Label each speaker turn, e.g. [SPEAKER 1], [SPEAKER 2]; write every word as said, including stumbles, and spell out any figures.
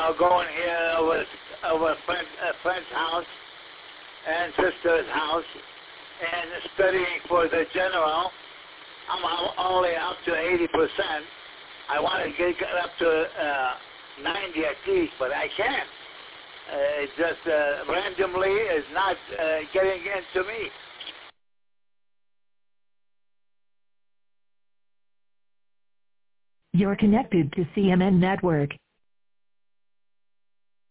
[SPEAKER 1] know, going here over, over a, friend, a friend's house and sister's house and studying for the general. I'm only up to eighty percent. I want to get up to uh, ninety at least, but I can't. Uh, it's just uh, randomly is not uh, getting into me.
[SPEAKER 2] You're connected to C M N Network.